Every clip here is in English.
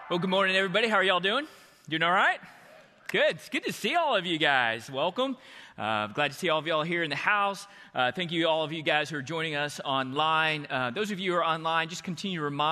Well, good morning, everybody. How are y'all doing? Doing all right? Good. It's good to see all of you guys. Welcome. Glad to see all of y'all here in the house. Thank you, all of you guys who are joining us online. Those of you who are online, just want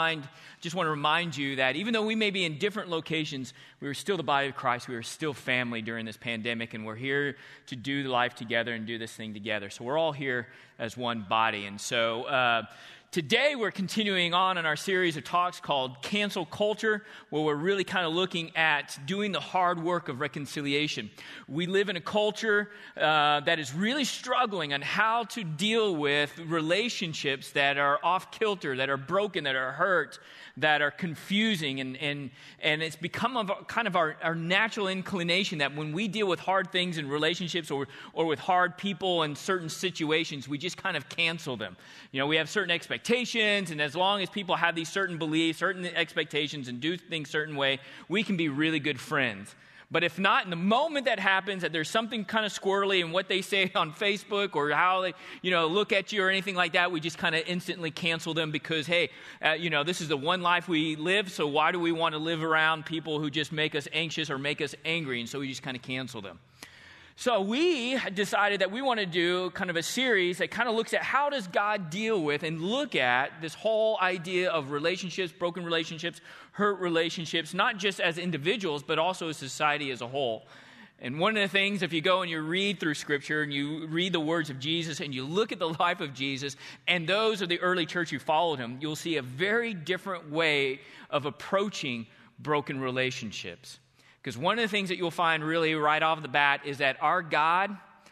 to remind you that even though we may be in different locations, we are still the body of Christ. We are still family during this pandemic, and we're here to do life together and do this thing together. So we're all here as one body. And so today we're continuing on in our series of talks called Cancel Culture, where we're really kind of looking at doing the hard work of reconciliation. We live in a culture that is really struggling on how to deal with relationships that are off kilter, that are broken, that are hurt, that are confusing, and it's become kind of our natural inclination that when we deal with hard things in relationships or with hard people in certain situations, we just kind of cancel them. You know, we have certain expectations, and as long as people have these certain beliefs, certain expectations, and do things a certain way, we can be really good friends. But if not, in the moment that happens, that there's something kind of squirrely in what they say on Facebook or how they, look at you or anything like that, we just kind of instantly cancel them because, hey, this is the one life we live, so why do we want to live around people who just make us anxious or make us angry? And so we just kind of cancel them. So we decided that we want to do kind of a series that kind of looks at how does God deal with and look at this whole idea of relationships, broken relationships, hurt relationships, not just as individuals, but also as society as a whole. And one of the things, if you go and you read through Scripture and you read the words of Jesus and you look at the life of Jesus and those of the early church who followed him, you'll see a very different way of approaching broken relationships. Because one of the things that you'll find really right off the bat is that our God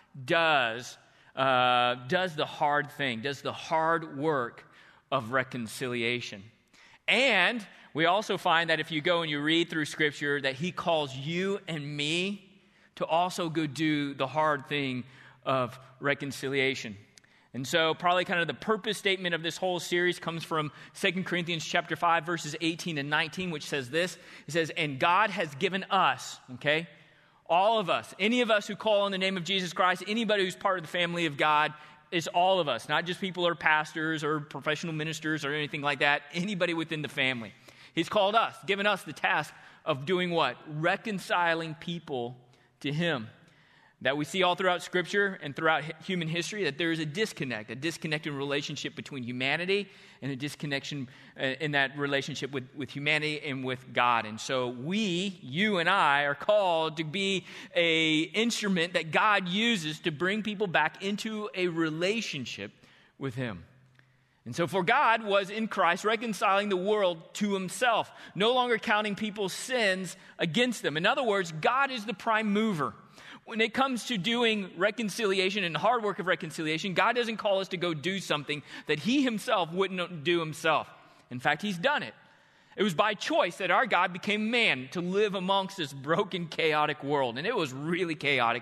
does the hard thing, does the hard work of reconciliation. And we also find that if you go and you read through Scripture, that he calls you and me to also go do the hard thing of reconciliation. And so probably kind of the purpose statement of this whole series comes from 2 Corinthians chapter 5, verses 18 and 19, which says this. It says, and God has given us, okay, all of us, any of us who call on the name of Jesus Christ, anybody who's part of the family of God, is all of us, not just people who are pastors or professional ministers or anything like that, anybody within the family. He's called us, given us the task of doing what? Reconciling people to him. That we see all throughout Scripture and throughout human history that there is a disconnect in relationship between humanity and a disconnection in that relationship with humanity and with God. And so we, you and I, are called to be an instrument that God uses to bring people back into a relationship with him. And so for God was in Christ reconciling the world to himself, no longer counting people's sins against them. In other words, God is the prime mover. When it comes to doing reconciliation and hard work of reconciliation, God doesn't call us to go do something that he himself wouldn't do himself. In fact, he's done it. It was by choice that our God became man to live amongst this broken, chaotic world. And it was really chaotic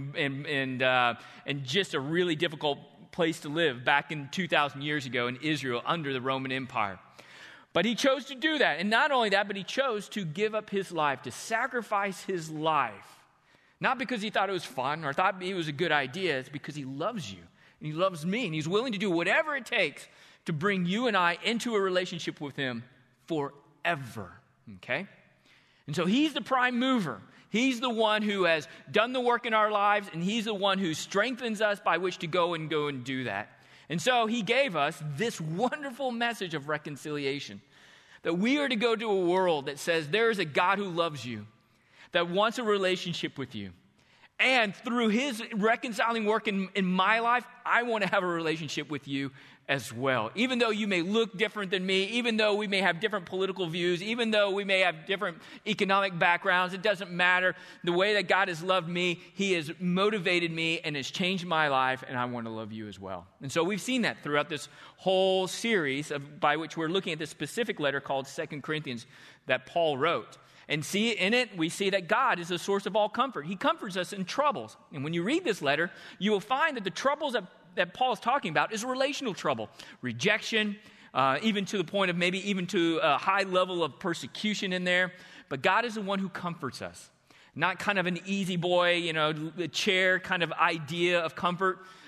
and just a really difficult place to live back in 2,000 years ago in Israel under the Roman Empire. But he chose to do that. And not only that, but he chose to give up his life, to sacrifice his life. Not because he thought it was fun or thought it was a good idea. It's because he loves you and he loves me. And he's willing to do whatever it takes to bring you and I into a relationship with him forever. Okay? And so he's the prime mover. He's the one who has done the work in our lives, and he's the one who strengthens us by which to go and do that. And so he gave us this wonderful message of reconciliation. That we are to go to a world that says there is a God who loves you, that wants a relationship with you. And through his reconciling work in my life, I want to have a relationship with you as well. Even though you may look different than me, even though we may have different political views, even though we may have different economic backgrounds, it doesn't matter. The way that God has loved me, he has motivated me and has changed my life, and I want to love you as well. And so we've seen that throughout this whole series by which we're looking at this specific letter called 2 Corinthians that Paul wrote. And in it, we see that God is the source of all comfort. He comforts us in troubles. And when you read this letter, you will find that the troubles that Paul is talking about is relational trouble, rejection, even to the point of maybe even to a high level of persecution in there. But God is the one who comforts us. Not kind of an easy boy, a chair kind of idea of comfort,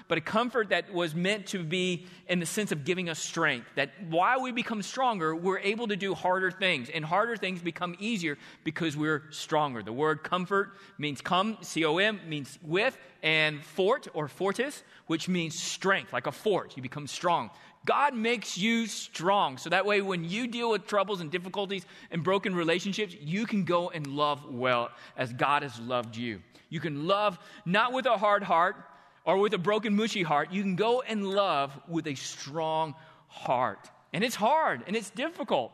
but a comfort that was meant to be in the sense of giving us strength. That while we become stronger, we're able to do harder things. And harder things become easier because we're stronger. The word comfort means come, C-O-M, means with, and fort or fortis, which means strength, like a fort. You become strong. God makes you strong. So that way when you deal with troubles and difficulties and broken relationships, you can go and love well as God has loved you. You can love not with a hard heart or with a broken, mushy heart. You can go and love with a strong heart. And it's hard and it's difficult.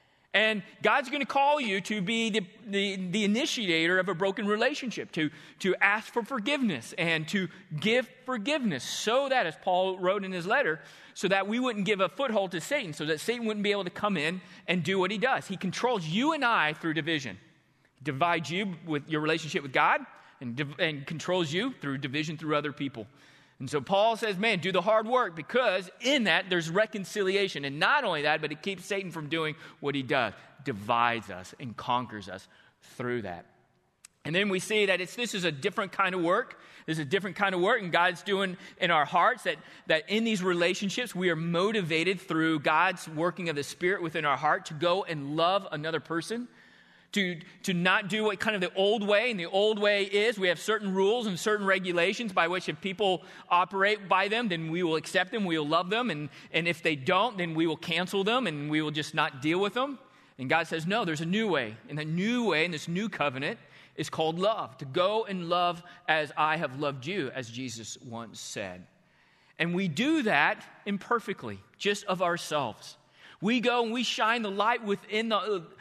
And God's going to call you to be the initiator of a broken relationship, to ask for forgiveness and to give forgiveness so that, as Paul wrote in his letter, so that we wouldn't give a foothold to Satan, so that Satan wouldn't be able to come in and do what he does. He controls you and I through division. He divides you with your relationship with God and controls you through division through other people. And so Paul says, man, do the hard work, because in that there's reconciliation. And not only that, but it keeps Satan from doing what he does, divides us and conquers us through that. And then we see that this is a different kind of work. This is a different kind of work, and God's doing in our hearts that in these relationships we are motivated through God's working of the Spirit within our heart to go and love another person. To not do what kind of the old way, and the old way is we have certain rules and certain regulations by which if people operate by them, then we will accept them, we will love them, and if they don't, then we will cancel them, and we will just not deal with them. And God says, no, there's a new way, and the new way in this new covenant is called love, to go and love as I have loved you, as Jesus once said. And we do that imperfectly, just of ourselves. We go and we shine the light within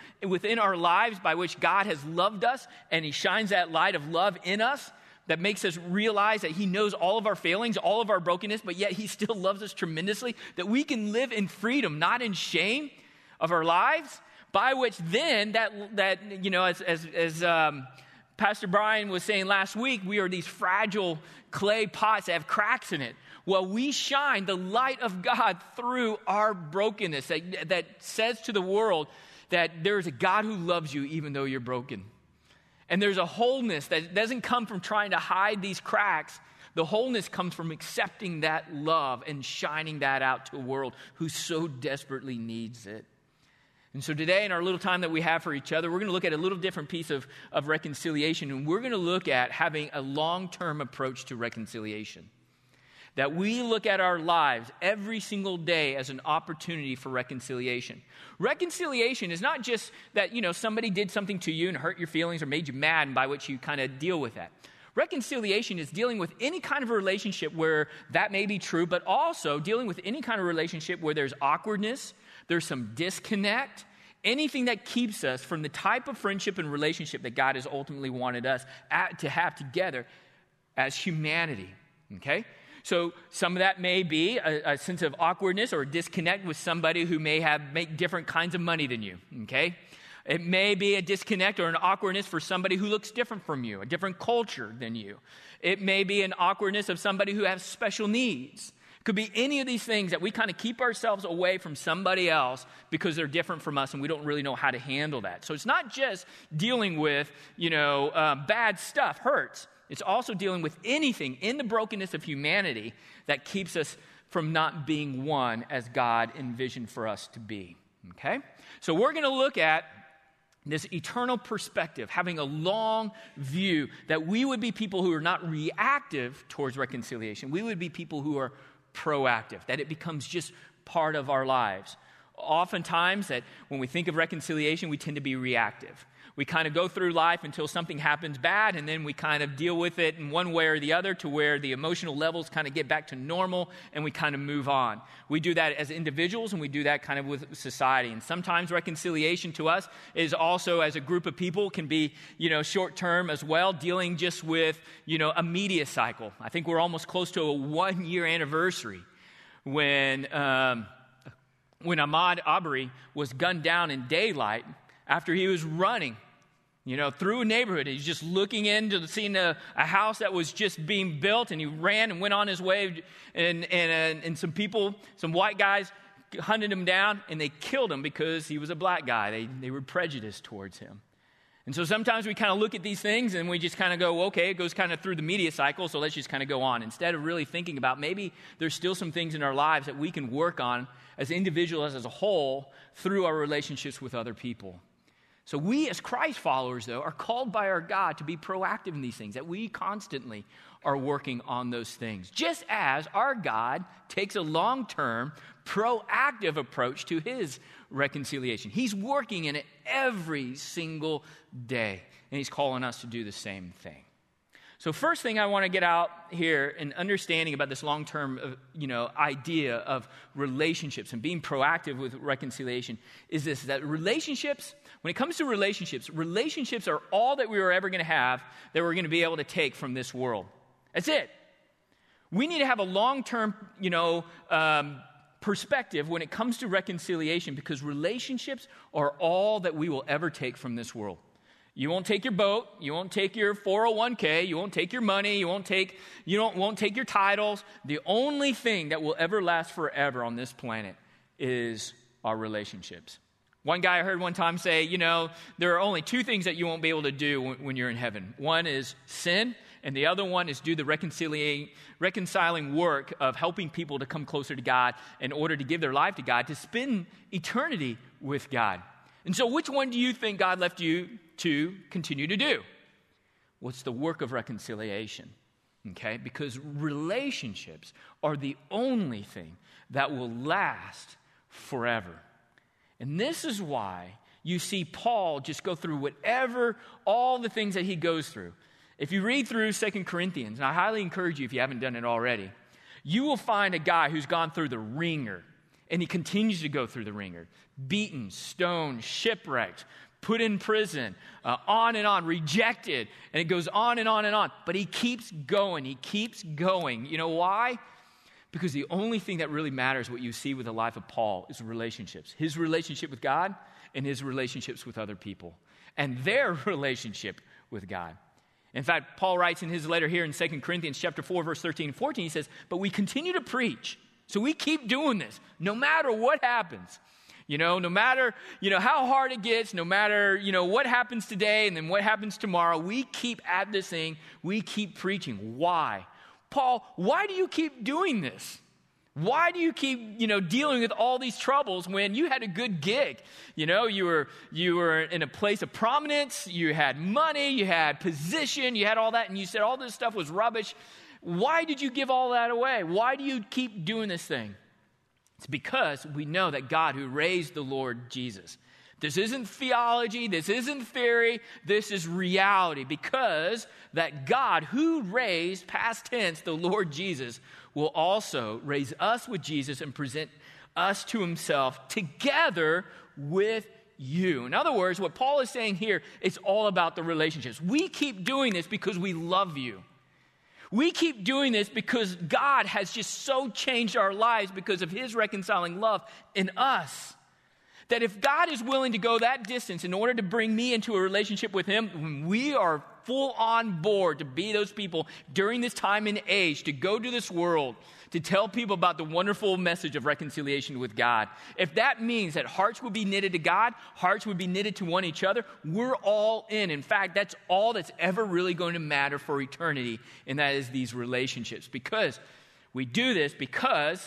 our lives by which God has loved us, and he shines that light of love in us that makes us realize that he knows all of our failings, all of our brokenness, but yet he still loves us tremendously, that we can live in freedom, not in shame of our lives, by which then that you know, as Pastor Brian was saying last week, we are these fragile clay pots that have cracks in it. Well, we shine the light of God through our brokenness that says to the world that there is a God who loves you even though you're broken. And there's a wholeness that doesn't come from trying to hide these cracks. The wholeness comes from accepting that love and shining that out to a world who so desperately needs it. And so today, in our little time that we have for each other, we're going to look at a little different piece of reconciliation. And we're going to look at having a long-term approach to reconciliation. That we look at our lives every single day as an opportunity for reconciliation. Reconciliation is not just that, you know, somebody did something to you and hurt your feelings or made you mad, and by which you kind of deal with that. Reconciliation is dealing with any kind of a relationship where that may be true, but also dealing with any kind of relationship where there's awkwardness, there's some disconnect, anything that keeps us from the type of friendship and relationship that God has ultimately wanted us to have together as humanity, okay? So some of that may be a sense of awkwardness or a disconnect with somebody who may make different kinds of money than you, okay? It may be a disconnect or an awkwardness for somebody who looks different from you, a different culture than you. It may be an awkwardness of somebody who has special needs. It could be any of these things that we kind of keep ourselves away from somebody else because they're different from us and we don't really know how to handle that. So it's not just dealing with, bad stuff, hurts. It's also dealing with anything in the brokenness of humanity that keeps us from not being one as God envisioned for us to be, okay? So we're going to look at this eternal perspective, having a long view, that we would be people who are not reactive towards reconciliation. We would be people who are proactive, that it becomes just part of our lives. Oftentimes, that when we think of reconciliation, we tend to be reactive. We kind of go through life until something happens bad, and then we kind of deal with it in one way or the other to where the emotional levels kind of get back to normal, and we kind of move on. We do that as individuals, and we do that kind of with society. And sometimes reconciliation to us is also, as a group of people, can be, short-term as well, dealing just with, a media cycle. I think we're almost close to a 1-year anniversary when Ahmaud Arbery was gunned down in daylight after he was running, through a neighborhood. He's just looking into seeing a house that was just being built, and he ran and went on his way, and some white guys hunted him down, and they killed him because he was a black guy. They were prejudiced towards him. And so sometimes we kind of look at these things and we just kind of go, okay, it goes kind of through the media cycle, so let's just kind of go on. Instead of really thinking about maybe there's still some things in our lives that we can work on as individuals, as a whole, through our relationships with other people. So we as Christ followers, though, are called by our God to be proactive in these things, that we constantly are working on those things. Just as our God takes a long-term, proactive approach to his reconciliation. He's working in it every single day, and he's calling us to do the same thing. So first thing I want to get out here in understanding about this long-term, idea of relationships and being proactive with reconciliation is this, that relationships, when it comes to relationships are all that we are ever going to have that we're going to be able to take from this world. That's it. We need to have a long-term, perspective when it comes to reconciliation, because relationships are all that we will ever take from this world. You won't take your boat, you won't take your 401k, you won't take your money, you won't take your titles. The only thing that will ever last forever on this planet is our relationships. One guy I heard one time say, there are only two things that you won't be able to do when you're in heaven. One is sin, and the other one is do the reconciling work of helping people to come closer to God in order to give their life to God, to spend eternity with God. And so which one do you think God left you to continue to do? Well, it's the work of reconciliation, okay? Because relationships are the only thing that will last forever. And this is why you see Paul just go through all the things that he goes through. If you read through 2 Corinthians, and I highly encourage you if you haven't done it already, you will find a guy who's gone through the ringer, and he continues to go through the ringer. Beaten, stoned, shipwrecked, put in prison, on and on, rejected, and it goes on and on and on. But he keeps going, You know why? Because the only thing that really matters, what you see with the life of Paul, is relationships. His relationship with God and his relationships with other people. And their relationship with God. In fact, Paul writes in his letter here in 2 Corinthians chapter 4, verse 13 and 14, he says, but we continue to preach. So we keep doing this, no matter what happens. No matter, how hard it gets, no matter, what happens today and then what happens tomorrow, we keep at this thing, we keep preaching. Why? Paul, why do you keep doing this? Why do you keep, dealing with all these troubles when you had a good gig? You were in a place of prominence, you had money, you had position, you had all that, and you said all this stuff was rubbish. Why did you give all that away? Why do you keep doing this thing? It's because we know that God who raised the Lord Jesus. This isn't theology, this isn't theory, this is reality. Because that God who raised, past tense, the Lord Jesus, will also raise us with Jesus and present us to himself together with you. In other words, what Paul is saying here, it's all about the relationships. We keep doing this because we love you. We keep doing this because God has just so changed our lives because of his reconciling love in us. That if God is willing to go that distance in order to bring me into a relationship with him, we are full on board to be those people during this time and age, to go to this world, to tell people about the wonderful message of reconciliation with God. If that means that hearts will be knitted to God, hearts will be knitted to one each other, we're all in. In fact, that's all that's ever really going to matter for eternity, and that is these relationships. Because we do this because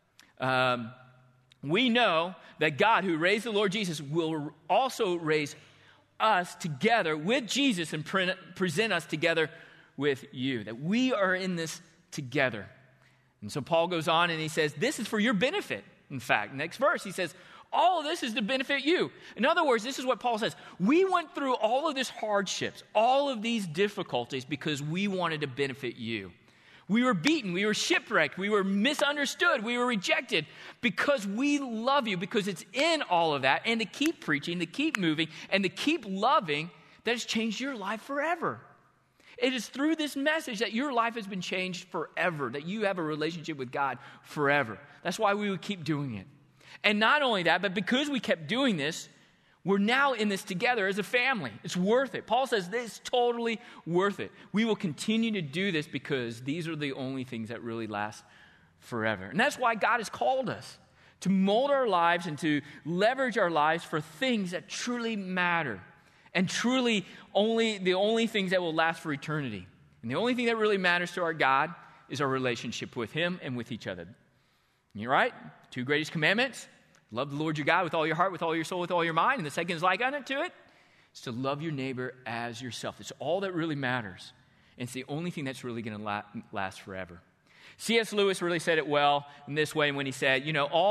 we know that God who raised the Lord Jesus will also raise us together with Jesus and present us together with you. That we are in this together. And so Paul goes on and he says, this is for your benefit. In fact, next verse, he says, all of this is to benefit you. In other words, this is what Paul says. We went through all of these hardships, all of these difficulties because we wanted to benefit you. We were beaten, we were shipwrecked, we were misunderstood, we were rejected because we love you, because it's in all of that, and to keep preaching, to keep moving, and to keep loving, that has changed your life forever. It is through this message that your life has been changed forever, that you have a relationship with God forever. That's why we would keep doing it. And not only that, but because we kept doing this, we're now in this together as a family. It's worth it. Paul says this is totally worth it. We will continue to do this because these are the only things that really last forever. And that's why God has called us to mold our lives and to leverage our lives for things that truly matter. And truly, the only things that will last for eternity. And the only thing that really matters to our God is our relationship with Him and with each other. You're right? 2 greatest commandments. Love the Lord your God with all your heart, with all your soul, with all your mind. And the second is like unto it. It's to love your neighbor as yourself. It's all that really matters. And it's the only thing that's really going to last forever. C.S. Lewis really said it well in this way when he said,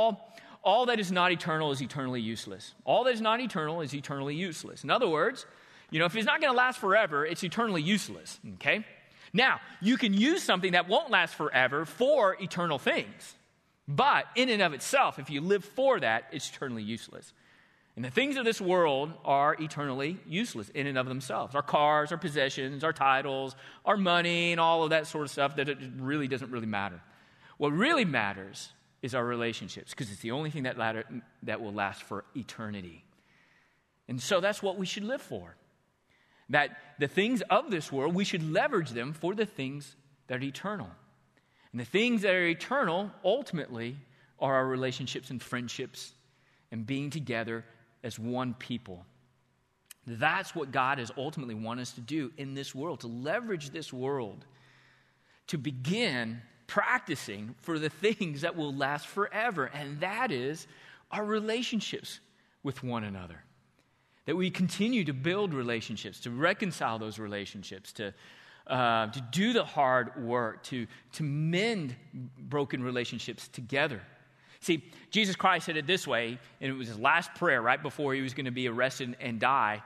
all that is not eternal is eternally useless. All that is not eternal is eternally useless. In other words, if it's not going to last forever, it's eternally useless, okay? Now, you can use something that won't last forever for eternal things. But in and of itself, if you live for that, it's eternally useless. And the things of this world are eternally useless in and of themselves. Our cars, our possessions, our titles, our money, and all of that sort of stuff, that it really doesn't really matter. What really matters is our relationships, because it's the only thing that will last for eternity. And so that's what we should live for. That the things of this world, we should leverage them for the things that are eternal. And the things that are eternal, ultimately, are our relationships and friendships and being together as one people. That's what God has ultimately wanted us to do in this world, to leverage this world to begin practicing for the things that will last forever, and that is our relationships with one another. That we continue to build relationships, to reconcile those relationships, to do the hard work, to mend broken relationships together. See, Jesus Christ said it this way, and it was his last prayer right before he was going to be arrested and die.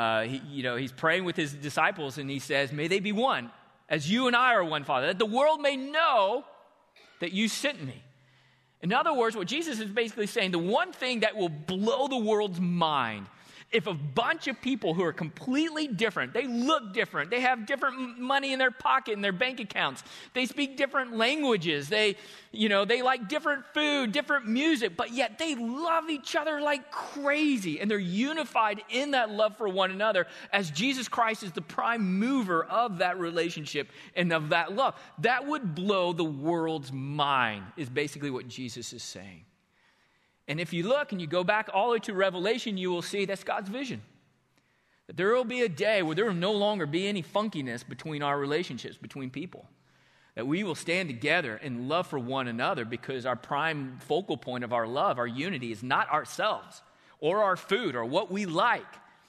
He's praying with his disciples, and he says, "May they be one, as you and I are one, Father, that the world may know that you sent me." In other words, what Jesus is basically saying, the one thing that will blow the world's mind, if a bunch of people who are completely different, they look different, they have different money in their pocket, in their bank accounts, they speak different languages, they like different food, different music, but yet they love each other like crazy, and they're unified in that love for one another as Jesus Christ is the prime mover of that relationship and of that love. That would blow the world's mind, is basically what Jesus is saying. And if you look and you go back all the way to Revelation, you will see that's God's vision. That there will be a day where there will no longer be any funkiness between our relationships, between people. That we will stand together in love for one another, because our prime focal point of our love, our unity, is not ourselves or our food or what we like.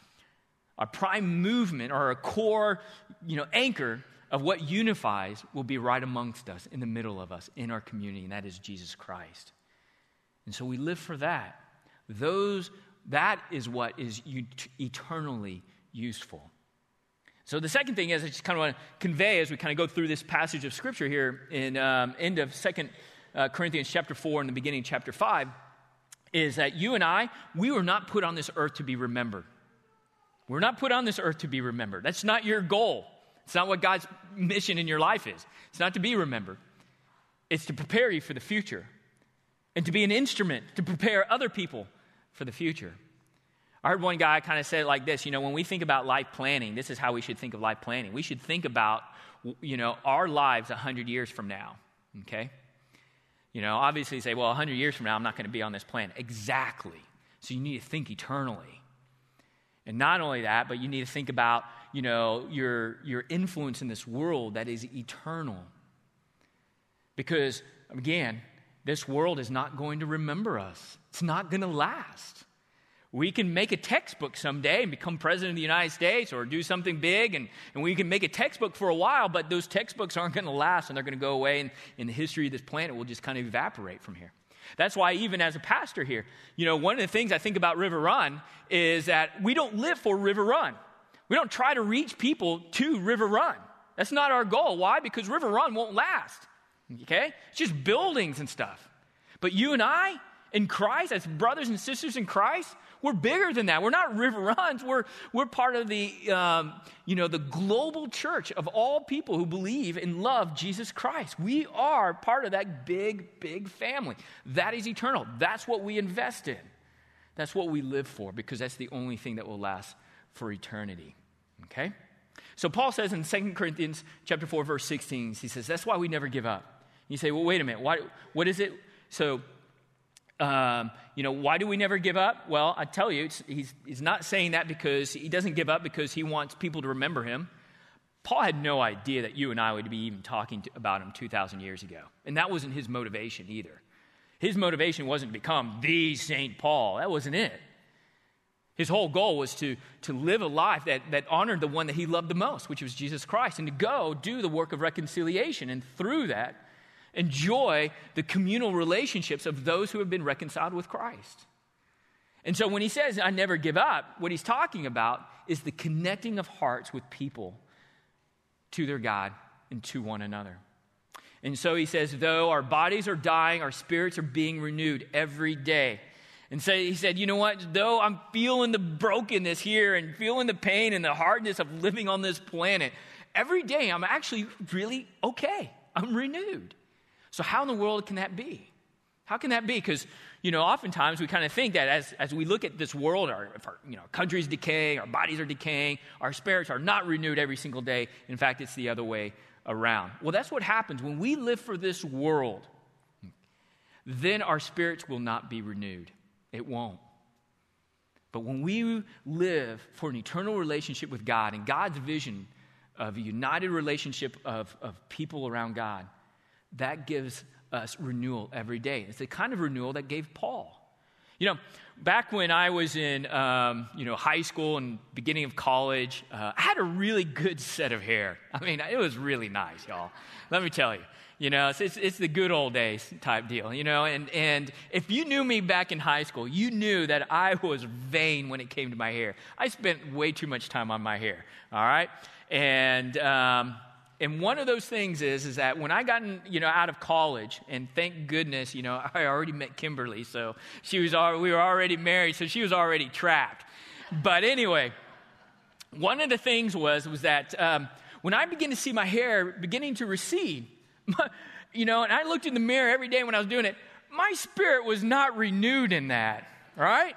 Our prime movement or our core, anchor of what unifies will be right amongst us, in the middle of us, in our community, and that is Jesus Christ. And so we live for that. That is what is eternally useful. So the second thing is, I just kind of want to convey as we kind of go through this passage of Scripture here in end of 2 Corinthians chapter 4 and the beginning of chapter 5, is that you and I, we were not put on this earth to be remembered. We're not put on this earth to be remembered. That's not your goal. It's not what God's mission in your life is. It's not to be remembered. It's to prepare you for the future. And to be an instrument to prepare other people for the future. I heard one guy kind of say it like this, when we think about life planning, this is how we should think of life planning. We should think about, our lives 100 years from now, okay? Obviously you say, 100 years from now, I'm not going to be on this planet. Exactly. So you need to think eternally. And not only that, but you need to think about, your influence in this world that is eternal. Because, again, this world is not going to remember us. It's not going to last. We can make a textbook someday and become president of the United States or do something big, and we can make a textbook for a while, but those textbooks aren't going to last, and they're going to go away, and the history of this planet will just kind of evaporate from here. That's why even as a pastor here, one of the things I think about River Run is that we don't live for River Run. We don't try to reach people to River Run. That's not our goal. Why? Because River Run won't last. Okay? It's just buildings and stuff. But you and I, in Christ, as brothers and sisters in Christ, we're bigger than that. We're not River Runs. We're part of the, the global church of all people who believe and love Jesus Christ. We are part of that big, big family. That is eternal. That's what we invest in. That's what we live for, because that's the only thing that will last for eternity. Okay? So Paul says in 2 Corinthians chapter 4, verse 16, he says, that's why we never give up. You say, well, wait a minute, what is it? So Why do we never give up? Well, I tell you, he's not saying that because he doesn't give up because he wants people to remember him. Paul had no idea that you and I would be even talking about him 2,000 years ago. And that wasn't his motivation either. His motivation wasn't to become the St. Paul. That wasn't it. His whole goal was to live a life that honored the one that he loved the most, which was Jesus Christ, and to go do the work of reconciliation. And through that, enjoy the communal relationships of those who have been reconciled with Christ. And so when he says, I never give up, what he's talking about is the connecting of hearts with people to their God and to one another. And so he says, though our bodies are dying, our spirits are being renewed every day. And so he said, you know what, though I'm feeling the brokenness here and feeling the pain and the hardness of living on this planet, every day I'm actually really okay. I'm renewed. So how in the world can that be? How can that be? Because, oftentimes we kind of think that as we look at this world, our country's decaying, our bodies are decaying, our spirits are not renewed every single day. In fact, it's the other way around. Well, that's what happens. When we live for this world, then our spirits will not be renewed. It won't. But when we live for an eternal relationship with God and God's vision of a united relationship of people around God, that gives us renewal every day. It's the kind of renewal that gave Paul. Back when I was in high school and beginning of college, I had a really good set of hair. I mean, it was really nice, y'all. Let me tell you. It's the good old days type deal, and if you knew me back in high school, you knew that I was vain when it came to my hair. I spent way too much time on my hair, all right? And one of those things is that when I got out of college, and thank goodness, I already met Kimberly, so we were already married, so she was already trapped. But anyway, one of the things was that when I began to see my hair beginning to recede, and I looked in the mirror every day when I was doing it, my spirit was not renewed in that, right?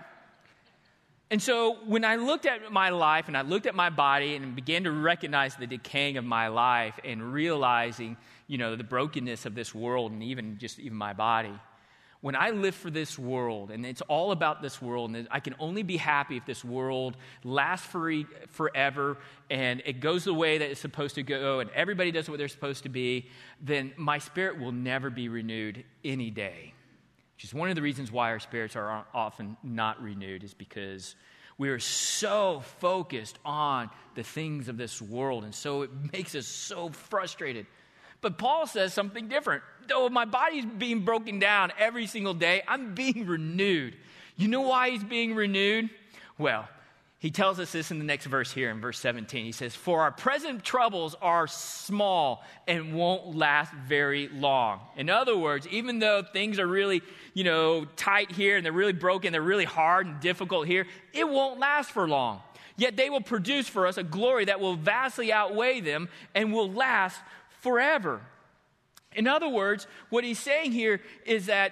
And so when I looked at my life and I looked at my body and began to recognize the decaying of my life and realizing, the brokenness of this world and even my body, when I live for this world and it's all about this world and I can only be happy if this world lasts forever and it goes the way that it's supposed to go and everybody does what they're supposed to be, then my spirit will never be renewed any day. Which is one of the reasons why our spirits are often not renewed, is because we are so focused on the things of this world, and so it makes us so frustrated. But Paul says something different. Though my body's being broken down every single day, I'm being renewed. You know why he's being renewed? Well, he tells us this in the next verse here, in verse 17. He says, for our present troubles are small and won't last very long. In other words, even though things are really, tight here and they're really broken, they're really hard and difficult here, it won't last for long. Yet they will produce for us a glory that will vastly outweigh them and will last forever. In other words, what he's saying here is that,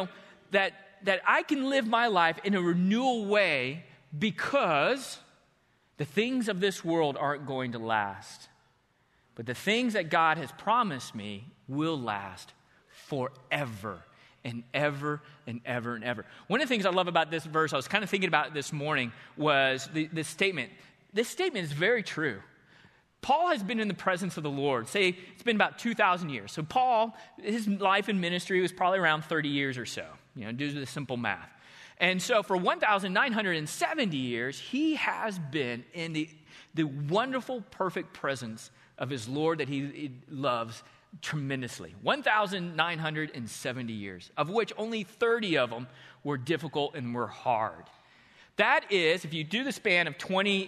that I can live my life in a renewal way because the things of this world aren't going to last. But the things that God has promised me will last forever and ever and ever and ever. One of the things I love about this verse, I was kind of thinking about it this morning, was this statement. This statement is very true. Paul has been in the presence of the Lord. Say it's been about 2,000 years. So Paul, his life in ministry was probably around 30 years or so, due to the simple math. And so for 1,970 years, he has been in the wonderful, perfect presence of his Lord that he loves tremendously. 1,970 years, of which only 30 of them were difficult and were hard. That is, if you do the span of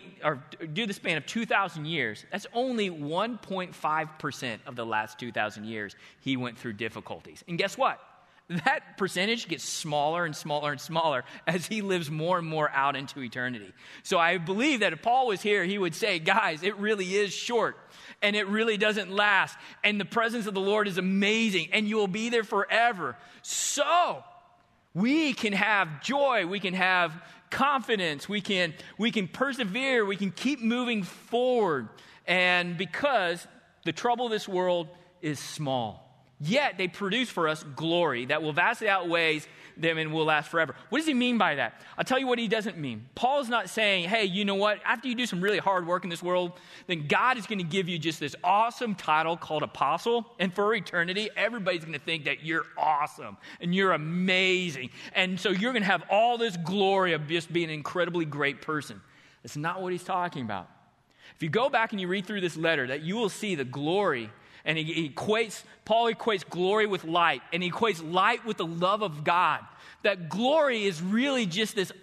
2,000 years, that's only 1.5% of the last 2,000 years he went through difficulties. And guess what? That percentage gets smaller and smaller and smaller as he lives more and more out into eternity. So I believe that if Paul was here, he would say, guys, it really is short and it really doesn't last. And the presence of the Lord is amazing and you will be there forever. So we can have joy. We can have confidence. We can persevere. We can keep moving forward. And because the trouble of this world is small, yet they produce for us glory that will vastly outweigh them and will last forever. What does he mean by that? I'll tell you what he doesn't mean. Paul's not saying, hey, you know what? After you do some really hard work in this world, then God is going to give you just this awesome title called apostle. And for eternity, everybody's going to think that you're awesome and you're amazing. And so you're going to have all this glory of just being an incredibly great person. That's not what he's talking about. If you go back and you read through this letter, that you will see the glory. And Paul equates glory with light, and he equates light with the love of God. That glory is really just this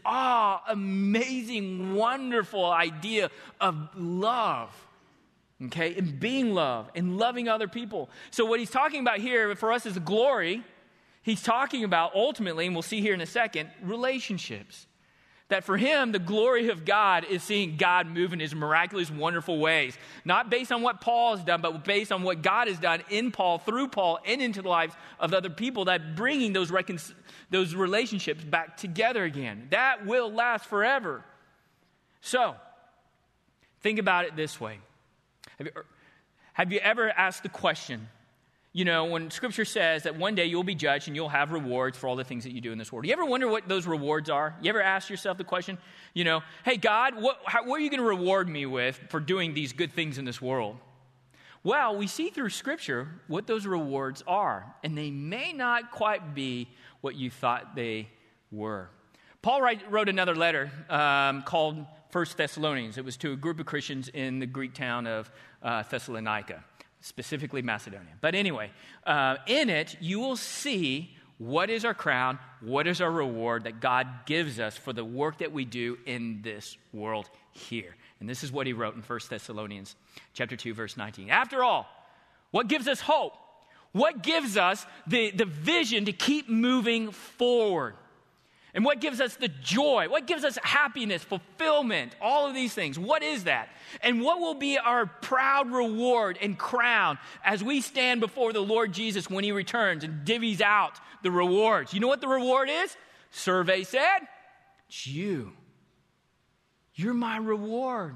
amazing, wonderful idea of love, okay? And being love and loving other people. So what he's talking about here for us is glory. He's talking about ultimately, and we'll see here in a second, relationships. That for him, the glory of God is seeing God move in his miraculous, wonderful ways. Not based on what Paul has done, but based on what God has done in Paul, through Paul, and into the lives of other people, that bringing those relationships back together again. That will last forever. So, think about it this way. Have you ever asked the question, you know, when Scripture says that one day you'll be judged and you'll have rewards for all the things that you do in this world. You ever wonder what those rewards are? You ever ask yourself the question, you know, hey, God, what are you going to reward me with for doing these good things in this world? Well, we see through Scripture what those rewards are, and they may not quite be what you thought they were. Paul wrote another letter called 1 Thessalonians. It was to a group of Christians in the Greek town of Thessalonica. Specifically Macedonia. But anyway, in it, you will see what is our crown, what is our reward that God gives us for the work that we do in this world here. And this is what he wrote in 1 Thessalonians chapter 2, verse 19. After all, what gives us hope? What gives us the vision to keep moving forward? And what gives us the joy? What gives us happiness, fulfillment, all of these things? What is that? And what will be our proud reward and crown as we stand before the Lord Jesus when he returns and divvies out the rewards? You know what the reward is? Survey said, it's you. You're my reward.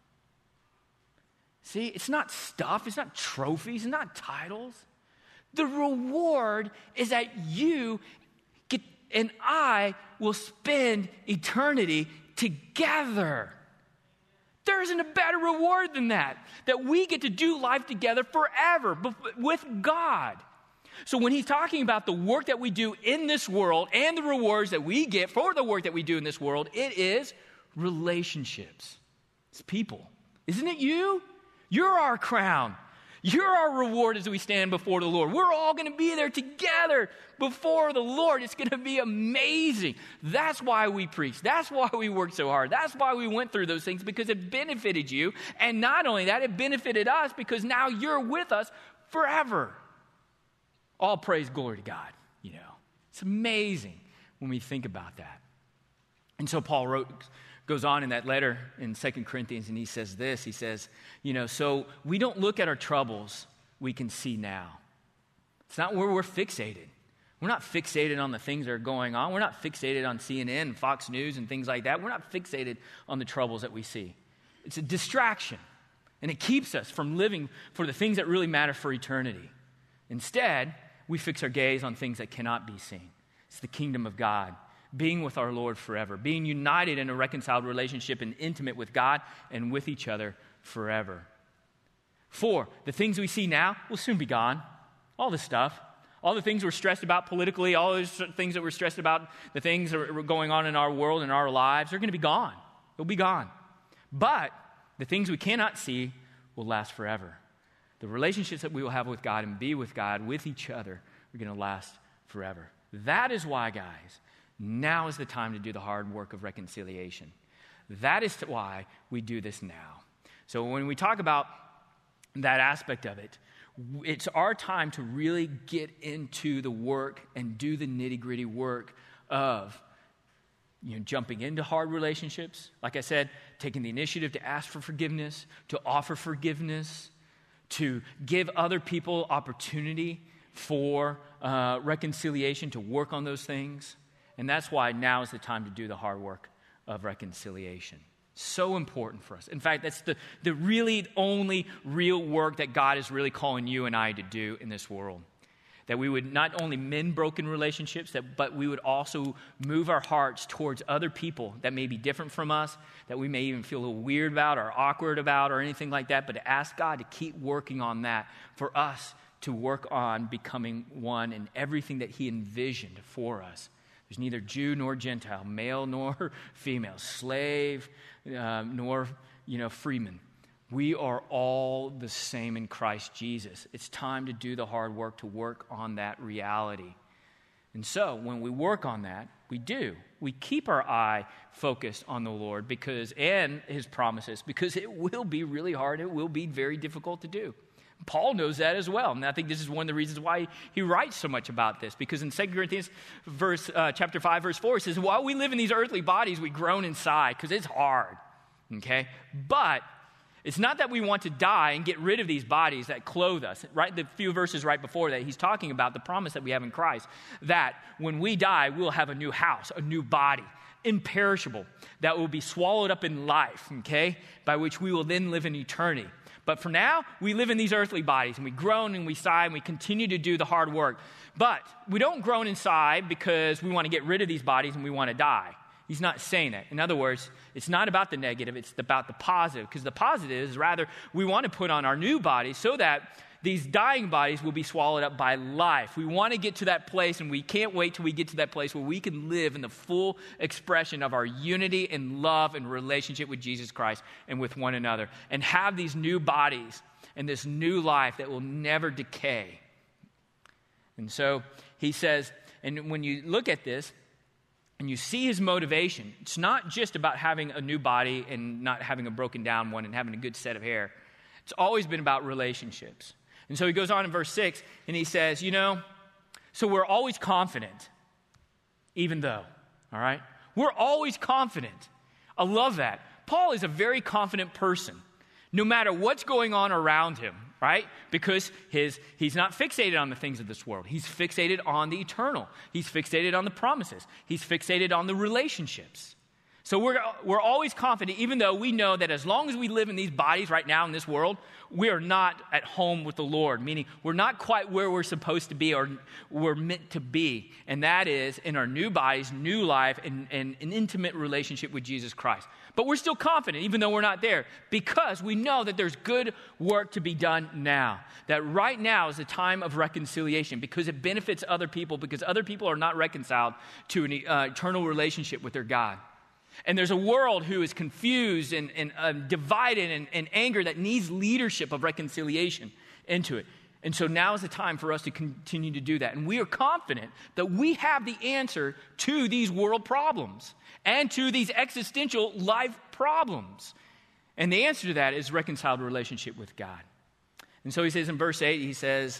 See, it's not stuff. It's not trophies. It's not titles. The reward is that you and I will spend eternity together. There isn't a better reward than that we get to do life together forever with God. So when he's talking about the work that we do in this world and the rewards that we get for the work that we do in this world, it is relationships. It's people. Isn't it you? You're our crown. You're our reward as we stand before the Lord. We're all going to be there together before the Lord. It's going to be amazing. That's why we preach. That's why we worked so hard. That's why we went through those things, because it benefited you. And not only that, it benefited us because now you're with us forever. All praise, glory to God. You know, it's amazing when we think about that. And so Paul goes on in that letter in 2 Corinthians, and he says this. He says, you know, so we don't look at our troubles we can see now. It's not where we're fixated. We're not fixated on the things that are going on. We're not fixated on CNN and Fox News and things like that. We're not fixated on the troubles that we see. It's a distraction, and it keeps us from living for the things that really matter for eternity. Instead, we fix our gaze on things that cannot be seen. It's the kingdom of God. Being with our Lord forever, being united in a reconciled relationship and intimate with God and with each other forever. 4, the things we see now will soon be gone. All the stuff, all the things we're stressed about politically, all those things that we're stressed about, the things that are going on in our world and our lives, they're going to be gone. They'll be gone. But the things we cannot see will last forever. The relationships that we will have with God and be with God, with each other, are going to last forever. That is why, guys, now is the time to do the hard work of reconciliation. That is why we do this now. So when we talk about that aspect of it, it's our time to really get into the work and do the nitty-gritty work of, you know, jumping into hard relationships. Like I said, taking the initiative to ask for forgiveness, to offer forgiveness, to give other people opportunity for reconciliation, to work on those things. And that's why now is the time to do the hard work of reconciliation. So important for us. In fact, that's the really only real work that God is really calling you and I to do in this world. That we would not only mend broken relationships, but we would also move our hearts towards other people that may be different from us, that we may even feel a little weird about or awkward about or anything like that, but to ask God to keep working on that, for us to work on becoming one in everything that he envisioned for us. There's neither Jew nor Gentile, male nor female, slave nor freeman. We are all the same in Christ Jesus. It's time to do the hard work to work on that reality. And so when we work on that, we keep our eye focused on the Lord and his promises, because it will be really hard. It will be very difficult to do. Paul knows that as well. And I think this is one of the reasons why he writes so much about this. Because in 2 Corinthians chapter 5, verse 4, it says, while we live in these earthly bodies, we groan inside, because it's hard. Okay? But it's not that we want to die and get rid of these bodies that clothe us. Right, the few verses right before that, he's talking about the promise that we have in Christ, that when we die, we'll have a new house, a new body, imperishable, that will be swallowed up in life, okay, by which we will then live in eternity. But for now, we live in these earthly bodies, and we groan and we sigh, and we continue to do the hard work. But we don't groan and sigh because we want to get rid of these bodies and we want to die. He's not saying that. In other words, it's not about the negative, it's about the positive. Because the positive is rather we want to put on our new bodies so that these dying bodies will be swallowed up by life. We want to get to that place, and we can't wait till we get to that place where we can live in the full expression of our unity and love and relationship with Jesus Christ and with one another, and have these new bodies and this new life that will never decay. And so he says, and when you look at this, and you see his motivation, it's not just about having a new body and not having a broken down one and having a good set of hair. It's always been about relationships. And so he goes on in verse 6, and he says, so we're always confident, even though, all right? We're always confident. I love that. Paul is a very confident person, no matter what's going on around him, right? Because he's not fixated on the things of this world. He's fixated on the eternal. He's fixated on the promises. He's fixated on the relationships. So we're always confident, even though we know that as long as we live in these bodies right now in this world, we are not at home with the Lord, meaning we're not quite where we're supposed to be or we're meant to be. And that is in our new bodies, new life, and an intimate relationship with Jesus Christ. But we're still confident, even though we're not there, because we know that there's good work to be done now. That right now is a time of reconciliation, because it benefits other people, because other people are not reconciled to an eternal relationship with their God. And there's a world who is confused and divided and anger that needs leadership of reconciliation into it. And so now is the time for us to continue to do that. And we are confident that we have the answer to these world problems and to these existential life problems. And the answer to that is reconciled relationship with God. And so he says in verse 8, he says,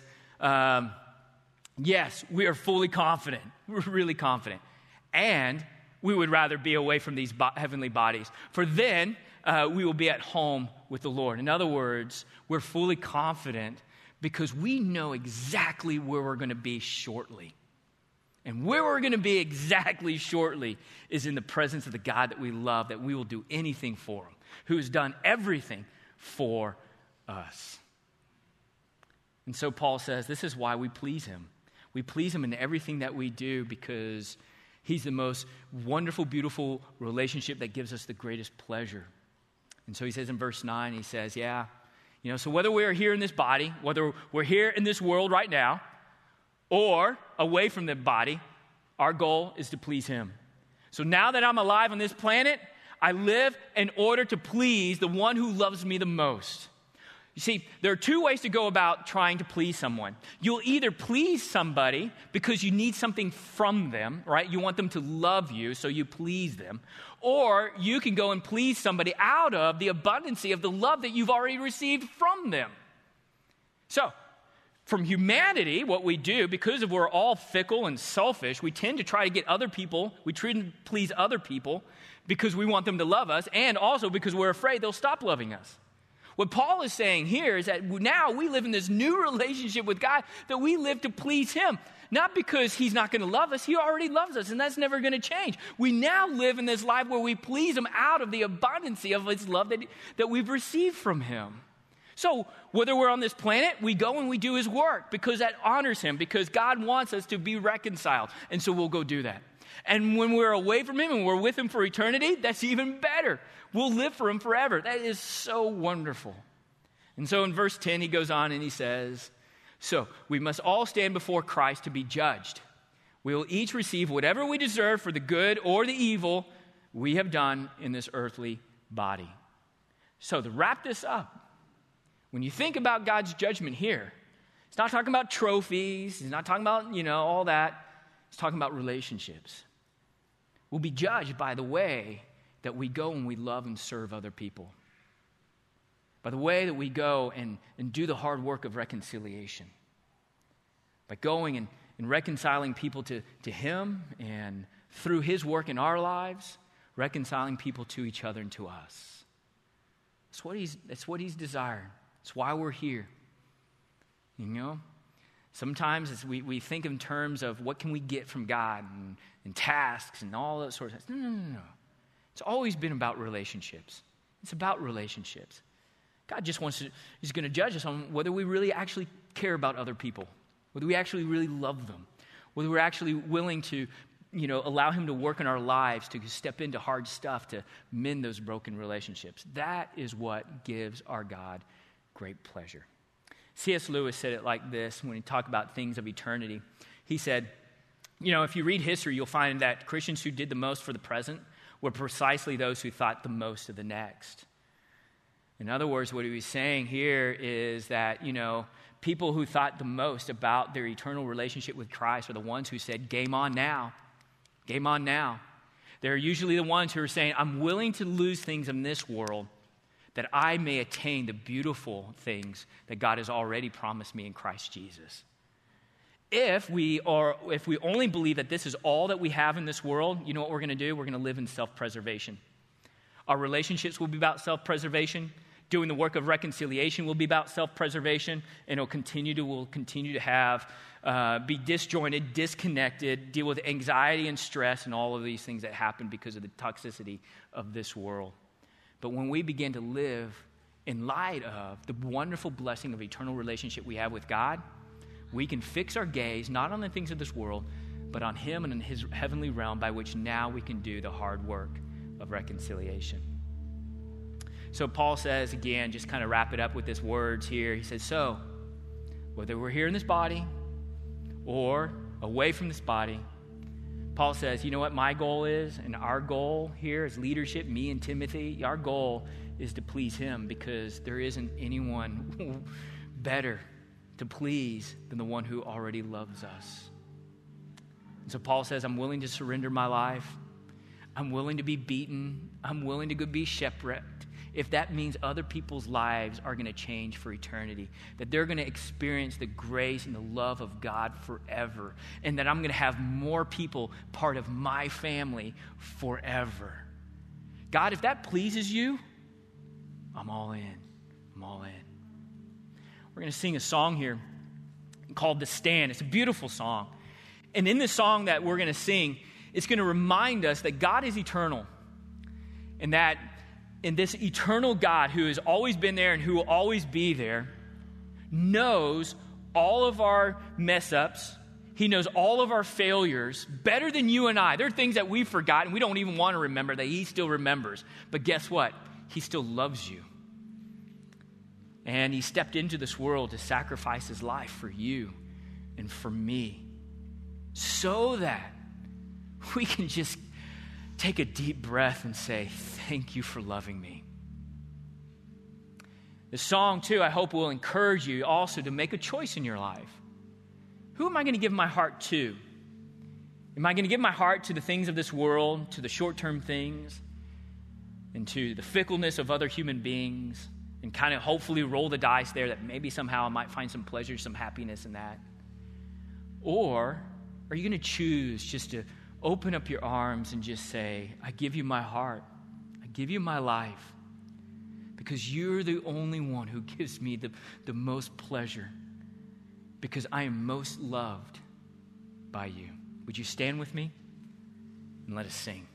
yes, we are fully confident. We're really confident. And we would rather be away from these heavenly bodies, for then we will be at home with the Lord. In other words, we're fully confident because we know exactly where we're going to be shortly. And where we're going to be exactly shortly is in the presence of the God that we love, that we will do anything for him, who has done everything for us. And so Paul says this is why we please him. We please him in everything that we do because he's the most wonderful, beautiful relationship that gives us the greatest pleasure. And so he says in verse 9, he says, so whether we're here in this body, whether we're here in this world right now, or away from the body, our goal is to please him. So now that I'm alive on this planet, I live in order to please the one who loves me the most. You see, there are two ways to go about trying to please someone. You'll either please somebody because you need something from them, right? You want them to love you, so you please them. Or you can go and please somebody out of the abundancy of the love that you've already received from them. So, from humanity, what we do, because we're all fickle and selfish, we tend to try to get other people, we try to please other people because we want them to love us, and also because we're afraid they'll stop loving us. What Paul is saying here is that now we live in this new relationship with God, that we live to please him. Not because he's not going to love us. He already loves us, and that's never going to change. We now live in this life where we please him out of the abundancy of his love that we've received from him. So whether we're on this planet, we go and we do his work because that honors him, because God wants us to be reconciled. And so we'll go do that. And when we're away from him and we're with him for eternity, that's even better. We'll live for him forever. That is so wonderful. And so in verse 10, he goes on and he says, so we must all stand before Christ to be judged. We will each receive whatever we deserve for the good or the evil we have done in this earthly body. So to wrap this up, when you think about God's judgment here, it's not talking about trophies. He's not talking about, all that. He's talking about relationships. We'll be judged by the way that we go and we love and serve other people. By the way that we go and do the hard work of reconciliation. By going and reconciling people to him, and through his work in our lives, reconciling people to each other and to us. That's what he's desired. It's why we're here. Sometimes we think in terms of what can we get from God and tasks and all that sort of stuff. No. It's always been about relationships. It's about relationships. God just he's going to judge us on whether we really actually care about other people, whether we actually really love them, whether we're actually willing to, allow him to work in our lives, to step into hard stuff, to mend those broken relationships. That is what gives our God great pleasure. C.S. Lewis said it like this when he talked about things of eternity. He said, if you read history, you'll find that Christians who did the most for the present were precisely those who thought the most of the next. In other words, what he was saying here is that, people who thought the most about their eternal relationship with Christ are the ones who said, game on now. Game on now. They're usually the ones who are saying, I'm willing to lose things in this world that I may attain the beautiful things that God has already promised me in Christ Jesus. If we only believe that this is all that we have in this world, you know what we're going to do? We're going to live in self-preservation. Our relationships will be about self-preservation. Doing the work of reconciliation will be about self-preservation, and we'll continue to have be disjointed, disconnected, deal with anxiety and stress and all of these things that happen because of the toxicity of this world. But when we begin to live in light of the wonderful blessing of eternal relationship we have with God, we can fix our gaze not on the things of this world, but on him and in his heavenly realm, by which now we can do the hard work of reconciliation. So Paul says, again, just kind of wrap it up with these words here. He says, so, whether we're here in this body or away from this body, Paul says, you know what my goal is, and our goal here as leadership, me and Timothy, our goal is to please him, because there isn't anyone better to please than the one who already loves us. And so Paul says, I'm willing to surrender my life. I'm willing to be beaten. I'm willing to be shipwrecked. If that means other people's lives are going to change for eternity, that they're going to experience the grace and the love of God forever, and that I'm going to have more people part of my family forever. God, if that pleases you, I'm all in. I'm all in. We're going to sing a song here called The Stand. It's a beautiful song. And in this song that we're going to sing, it's going to remind us that God is eternal, and that in this eternal God who has always been there and who will always be there, knows all of our mess-ups. He knows all of our failures better than you and I. There are things that we've forgotten, we don't even want to remember, that he still remembers. But guess what? He still loves you. And he stepped into this world to sacrifice his life for you and for me, so that we can just take a deep breath and say, thank you for loving me. The song, too, I hope will encourage you also to make a choice in your life. Who am I going to give my heart to? Am I going to give my heart to the things of this world, to the short-term things, and to the fickleness of other human beings, and kind of hopefully roll the dice there that maybe somehow I might find some pleasure, some happiness in that? Or are you going to choose just to open up your arms and just say, I give you my heart. I give you my life. Because you're the only one who gives me the most pleasure. Because I am most loved by you. Would you stand with me? And let us sing.